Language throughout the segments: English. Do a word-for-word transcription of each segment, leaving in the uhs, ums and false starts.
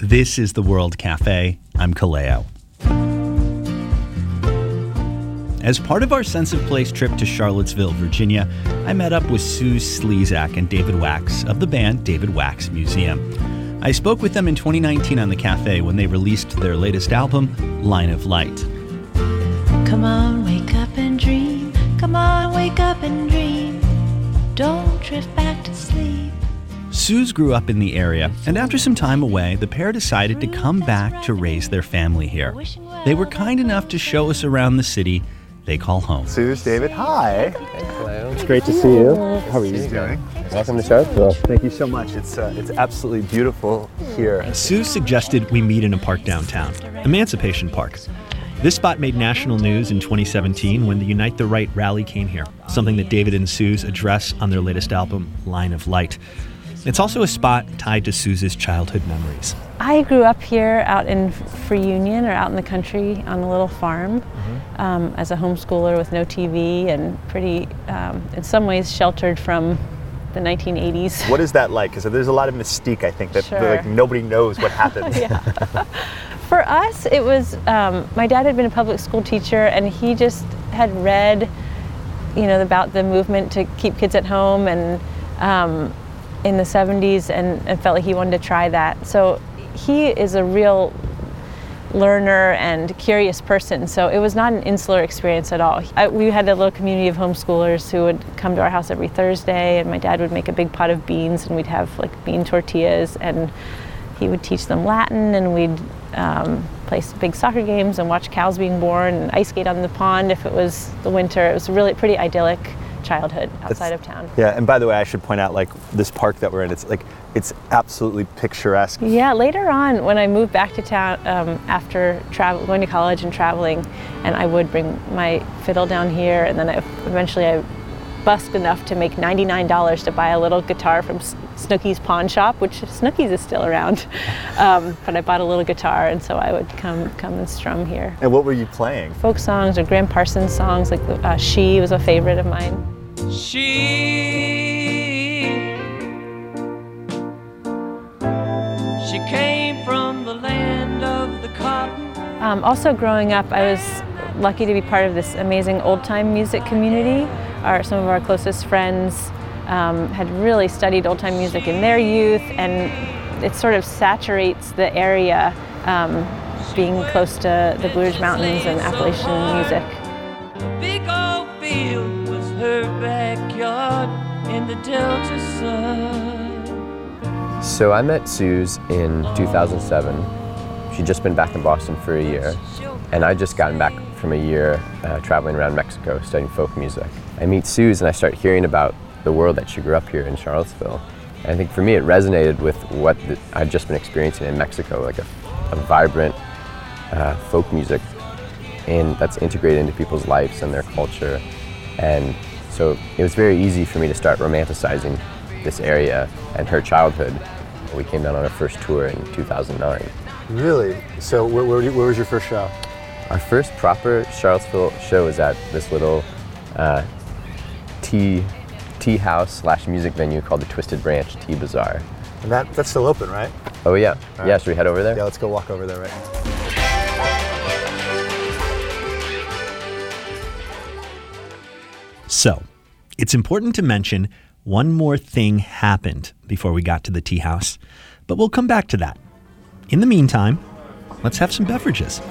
This is The World Cafe. I'm Kaleo. As part of our Sense of Place trip to Charlottesville, Virginia, I met up with Suze Slezak and David Wax of the band David Wax Museum. I spoke with them in twenty nineteen on the cafe when they released their latest album, Line of Light. Come on, wake up and dream. Come on, wake up and dream. Don't drift back to sleep. Suze grew up in the area, and after some time away, the pair decided to come back to raise their family here. They were kind enough to show us around the city they call home. Suze, David, hi. Thanks, Kaleo. It's great to see you. How are you doing? Welcome to Charlottesville. Thank you so much. It's uh, it's absolutely beautiful here. Suze suggested we meet in a park downtown, Emancipation Park. This spot made national news in twenty seventeen when the Unite the Right rally came here, something that David and Suze address on their latest album, Line of Light. It's also a spot tied to Suze's childhood memories. I grew up here out in Free Union, or out in the country on a little farm, mm-hmm. um, as a homeschooler with no T V and pretty, um, in some ways, sheltered from the nineteen eighties. What is that like? Because there's a lot of mystique, I think, that Sure. like nobody knows what happened. For us, it was, um, my dad had been a public school teacher, and he just had read, you know, about the movement to keep kids at home and um, in the seventies, and, and felt like he wanted to try that. So he is a real learner and curious person, so it was not an insular experience at all. I, we had a little community of homeschoolers who would come to our house every Thursday, and my dad would make a big pot of beans, and we'd have like bean tortillas, and he would teach them Latin, and we'd um, play big soccer games and watch cows being born and ice skate on the pond if it was the winter. It was a really pretty idyllic childhood outside it's, of town. Yeah, and by the way, I should point out, like, this park that we're in, it's like, it's absolutely picturesque. Yeah, later on, when I moved back to town um, after travel, going to college and traveling, and I would bring my fiddle down here, and then I, eventually I busked enough to make ninety-nine dollars to buy a little guitar from Snooki's Pawn Shop, which Snooki's is still around. Um, but I bought a little guitar, and so I would come come and strum here. And what were you playing? Folk songs or Graham Parsons songs, like uh, She was a favorite of mine. She, she came from the land of the cotton. Um, also growing up, I was lucky to be part of this amazing old-time music community. Our, some of our closest friends um, had really studied old-time music in their youth, and it sort of saturates the area, um, being close to the Blue Ridge Mountains and Appalachian music. Big old field was her backyard in the Delta sun. So I met Suze in two thousand seven. She'd just been back in Boston for a year, and I'd just gotten back from a year uh, traveling around Mexico studying folk music. I meet Suze and I start hearing about the world that she grew up here in Charlottesville. And I think for me it resonated with what the, I'd just been experiencing in Mexico, like a, a vibrant uh, folk music and that's integrated into people's lives and their culture. And so it was very easy for me to start romanticizing this area and her childhood. We came down on our first tour in two thousand nine. Really? So where, where, where was your first show? Our first proper Charlottesville show was at this little uh, tea, tea house slash music venue called the Twisted Branch Tea Bazaar. And that, that's still open, right? Oh yeah. All yeah, right. should we head over there? Yeah, let's go walk over there right now. So, it's important to mention one more thing happened before we got to the tea house, but we'll come back to that. In the meantime, let's have some beverages.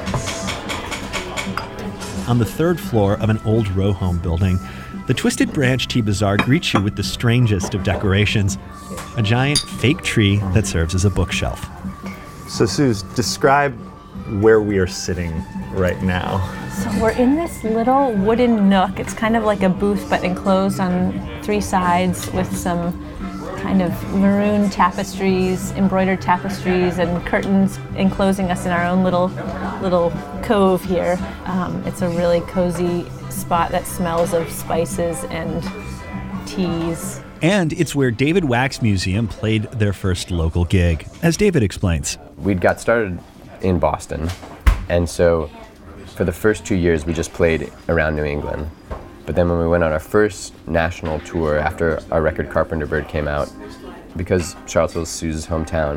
On the third floor of an old row home building, the Twisted Branch Tea Bazaar greets you with the strangest of decorations, a giant fake tree that serves as a bookshelf. So Suze, describe where we are sitting right now. So we're in this little wooden nook. It's kind of like a booth, but enclosed on three sides with some kind of maroon tapestries, embroidered tapestries, and curtains enclosing us in our own little little cove here. Um, it's a really cozy spot that smells of spices and teas. And it's where David Wax Museum played their first local gig, as David explains. We'd got started in Boston, and so for the first two years we just played around New England. But then when we went on our first national tour after our record Carpenter Bird came out, because Charlottesville is Suze's hometown,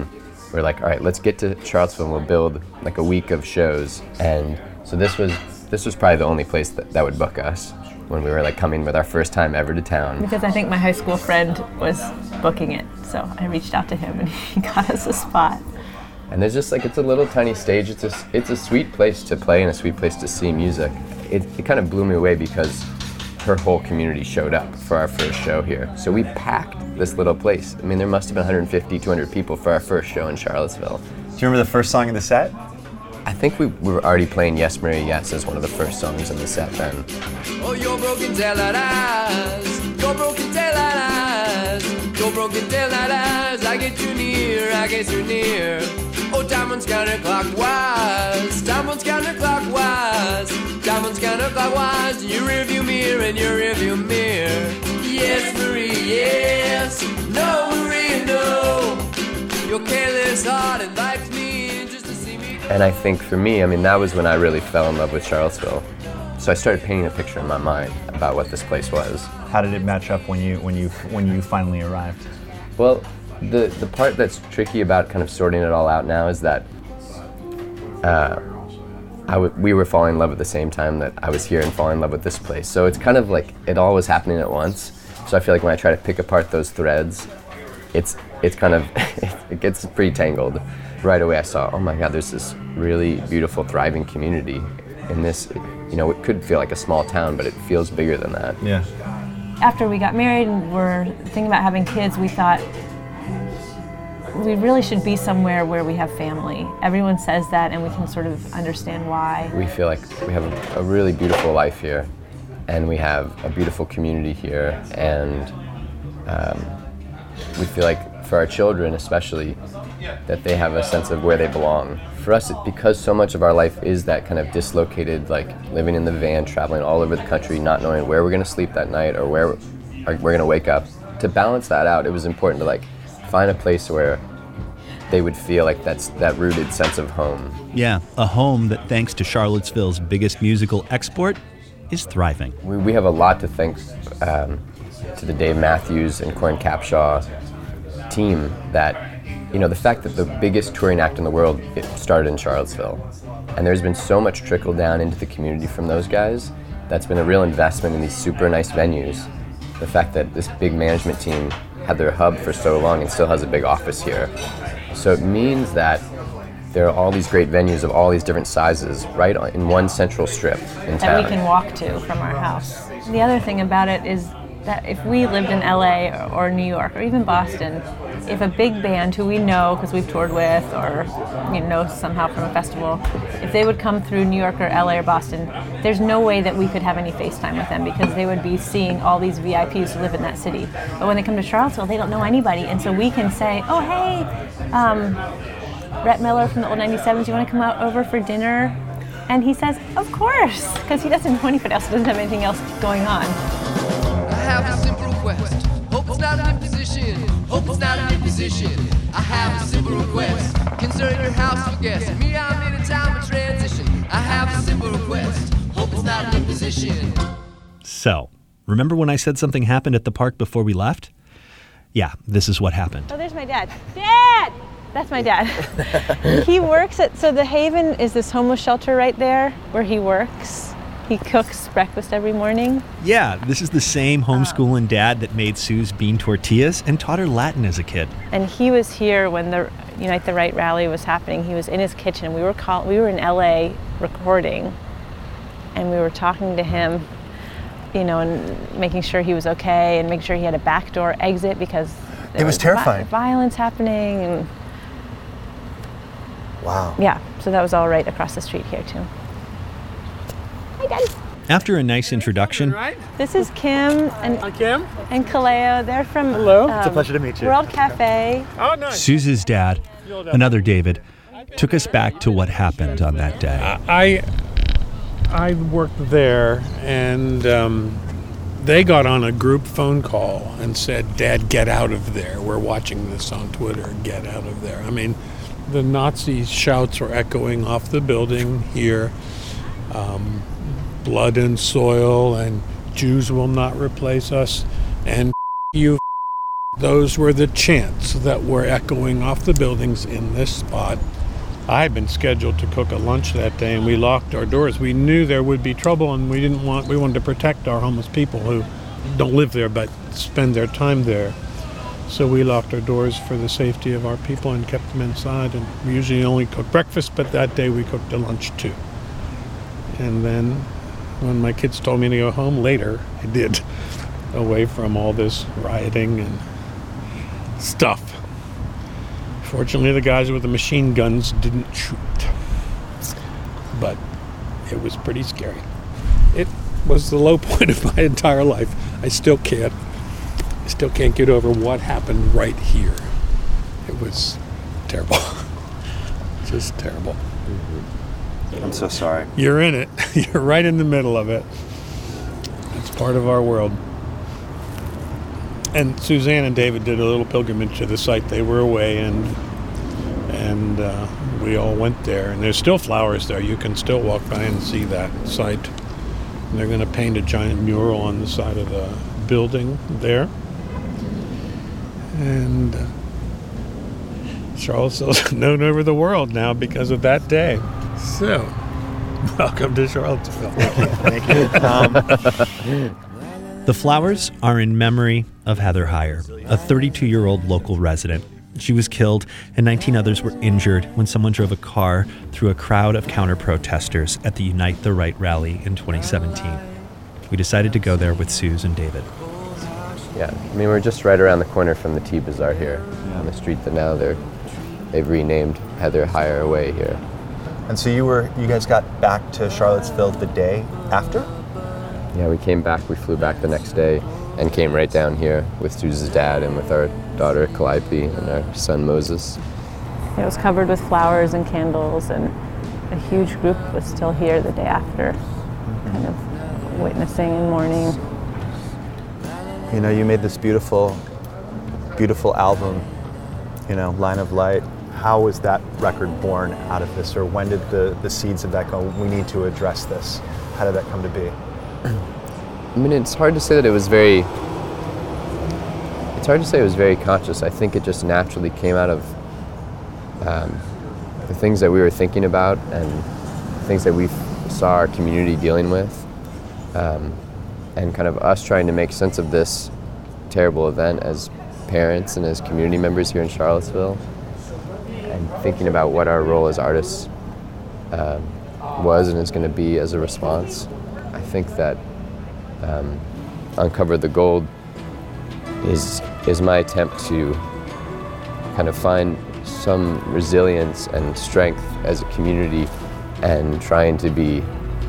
we're like, all right, let's get to Charlottesville and we'll build like a week of shows. And so this was this was probably the only place that, that would book us when we were like coming with our first time ever to town. Because I think my high school friend was booking it, so I reached out to him and he got us a spot. And there's just like, it's a little tiny stage. It's a, it's a sweet place to play and a sweet place to see music. It, it kind of blew me away because her whole community showed up for our first show here. So we packed this little place. I mean, there must have been one hundred fifty, two hundred people for our first show in Charlottesville. Do you remember the first song in the set? I think we, we were already playing Yes Maria Yes as one of the first songs in the set then. Oh, your broken taillight eyes, your broken taillight eyes, your broken taillight eyes. I get you near, I get you near. Oh, diamonds counterclockwise, diamonds counterclockwise, diamonds counterclockwise. In your rearview mirror, in your rearview mirror. Yes, Marie, yes. No, Marie, no. Your careless heart invites me just to see me. And I think for me, I mean, that was when I really fell in love with Charlottesville. So I started painting a picture in my mind about what this place was. How did it match up when you when you when you finally arrived? Well, the the part that's tricky about kind of sorting it all out now is that uh, I w- we were falling in love at the same time that I was here and falling in love with this place. So it's kind of like it all was happening at once. So I feel like when I try to pick apart those threads, it's it's kind of it gets pretty tangled. Right away I saw, oh my God, there's this really beautiful, thriving community in this. You know, it could feel like a small town, but it feels bigger than that. Yeah. After we got married and were thinking about having kids, we thought we really should be somewhere where we have family. Everyone says that, and we can sort of understand why. We feel like we have a, a really beautiful life here, and we have a beautiful community here, and um, we feel like for our children especially, that they have a sense of where they belong. For us, it, because so much of our life is that kind of dislocated, like living in the van, traveling all over the country, not knowing where we're gonna sleep that night or where we're, we're gonna wake up. To balance that out, it was important to like find a place where they would feel like that's that rooted sense of home. Yeah, a home that, thanks to Charlottesville's biggest musical export, is thriving. We, we have a lot to thank um, to the Dave Matthews and Corin Capshaw team that, you know, the fact that the biggest touring act in the world, it started in Charlottesville. And there's been so much trickle down into the community from those guys. That's been a real investment in these super nice venues. The fact that this big management team had their hub for so long and still has a big office here. So it means that there are all these great venues of all these different sizes right in one central strip in town. That we can walk to from our house. The other thing about it is that if we lived in L A or, or New York or even Boston, if a big band who we know because we've toured with or you know somehow from a festival, if they would come through New York or L A or Boston, there's no way that we could have any FaceTime with them because they would be seeing all these V I Ps who live in that city. But when they come to Charlottesville, they don't know anybody, and so we can say, oh hey, um, Rhett Miller from the Old ninety-sevens, you want to come out over for dinner? And he says, of course, because he doesn't know anybody else, he doesn't have anything else going on. I have a simple request. Hope it's not an imposition. Hope it's not an imposition. I have a simple request. Concerning your house for guests. Me, I'm in a time of transition. I have a simple request. Hope it's not an imposition. So, remember when I said something happened at the park before we left? Yeah, this is what happened. Oh, there's my dad. Dad! That's my dad. He works at, so the Haven is this homeless shelter right there where he works. He cooks breakfast every morning. Yeah, this is the same homeschooling dad that made Sue's bean tortillas and taught her Latin as a kid. And he was here when the Unite the Right rally was happening. He was in his kitchen. We were call, we were in L A recording, and we were talking to him, you know, and making sure he was okay and making sure he had a backdoor exit because there It was terrifying. vi- violence happening. And Wow. yeah, so that was all right across the street here too. Hi, Daddy. After a nice introduction, This is Kim and Kim? and Kaleo. They're from Hello. um, It's a pleasure to meet you. World Cafe. Oh, nice. Suze's dad, another David, took us back to what happened on that day. I I worked there, and um, they got on a group phone call and said, "Dad, get out of there. We're watching this on Twitter. Get out of there." I mean, the Nazi shouts were echoing off the building here. Um, blood and soil, and Jews will not replace us, and you. Those were the chants that were echoing off the buildings in this spot. I had been scheduled to cook a lunch that day, and we locked our doors. We knew there would be trouble, and we didn't want. We wanted to protect our homeless people who don't live there but spend their time there. So we locked our doors for the safety of our people and kept them inside. And we usually only cook breakfast, but that day we cooked a lunch too. And then when my kids told me to go home later, I did, away from all this rioting and stuff. Fortunately, the guys with the machine guns didn't shoot. But it was pretty scary. It was the low point of my entire life. I still can't. I still can't get over what happened right here. It was terrible. Just terrible. I'm so sorry. You're in it. You're right in the middle of it. It's part of our world. And Suzanne and David did a little pilgrimage to the site. They were away, and and uh, we all went there. And there's still flowers there. You can still walk by and see that site. And they're going to paint a giant mural on the side of the building there. And uh, Charlottesville's known over the world now because of that day. So, welcome to Charlottesville. Thank you. Um, The flowers are in memory of Heather Heyer, a thirty-two-year-old local resident. She was killed and nineteen others were injured when someone drove a car through a crowd of counter-protesters at the Unite the Right rally in twenty seventeen. We decided to go there with Suze and David. Yeah, I mean, we're just right around the corner from the Tea Bazaar here, on the street that now they're, they've renamed Heather Heyer Way here. and so you were, you guys got back to Charlottesville the day after? Yeah, we came back, we flew back the next day and came right down here with Suze's dad and with our daughter Calliope and our son Moses. It was covered with flowers and candles, and a huge group was still here the day after, kind of witnessing and mourning. You know, you made this beautiful, beautiful album, you know, Line of Light. How was that record born out of this, or when did the, the seeds of that go, we need to address this? How did that come to be? I mean, it's hard to say that it was very, it's hard to say it was very conscious. I think it just naturally came out of um, the things that we were thinking about and things that we saw our community dealing with. Um, and kind of us trying to make sense of this terrible event as parents and as community members here in Charlottesville, and thinking about what our role as artists um, was and is going to be as a response. I think that um, Uncover the Gold is is my attempt to kind of find some resilience and strength as a community, and trying to be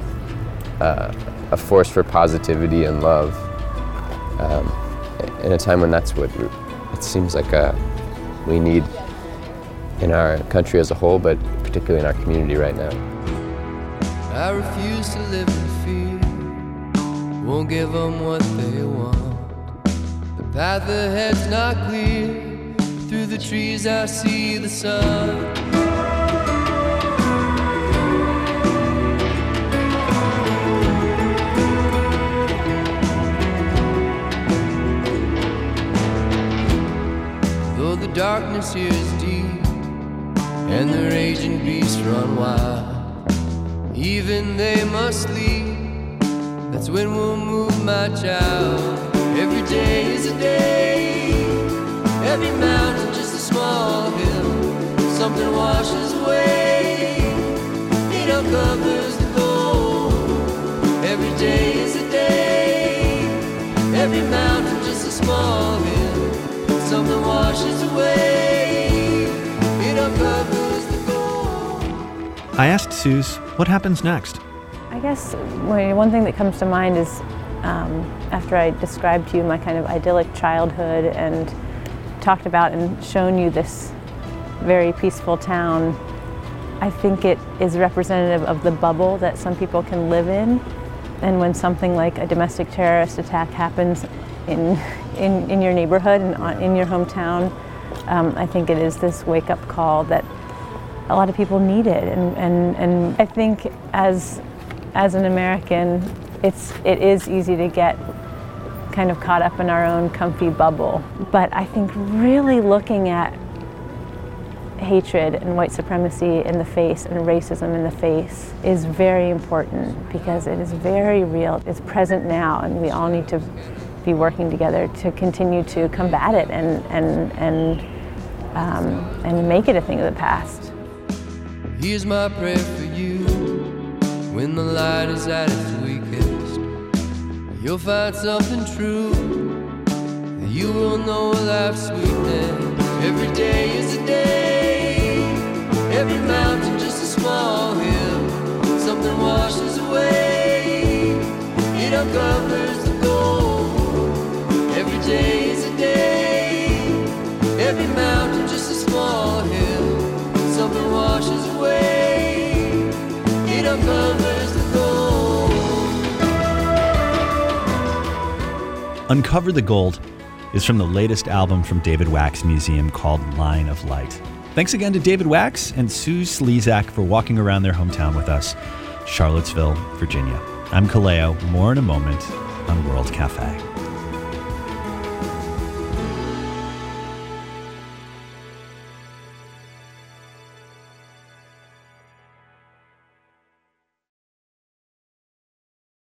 uh, a force for positivity and love um, in a time when that's what it seems like uh, we need in our country as a whole, but particularly in our community right now. I refuse to live in fear, won't give them what they want. The path ahead's not clear, through the trees I see the sun. Though the darkness here is deep and the raging beasts run wild, even they must sleep, that's when we'll move my child. Every day is a day, every mountain just a small hill, something washes away, it uncovers the gold. Every day is a day, every mountain just a small hill, something washes away, it uncovers the gold. I asked Suze, what happens next? I guess one thing that comes to mind is um, after I described to you my kind of idyllic childhood and talked about and shown you this very peaceful town, I think it is representative of the bubble that some people can live in. And when something like a domestic terrorist attack happens in in, in your neighborhood and in your hometown, um, I think it is this wake-up call that a lot of people needed. And, and, and I think as as an American, it's it is easy to get kind of caught up in our own comfy bubble. But I think really looking at hatred and white supremacy in the face and racism in the face is very important, because it is very real. It's present now, and we all need to be working together to continue to combat it and and and um, and make it a thing of the past. Here's my prayer for you. When the light is at its weakest, you'll find something true. You will know life's sweetness. Every day is a day. Every mountain just a small hill. Something washes away. It uncovers the gold. Every day is a day. Every mountain just a small hill. Something washes away. It uncovers the gold. Uncover the Gold is from the latest album from David Wax Museum called Line of Light. Thanks again to David Wax and Sue Slezak for walking around their hometown with us, Charlottesville, Virginia. I'm Kaleo. More in a moment on World Cafe.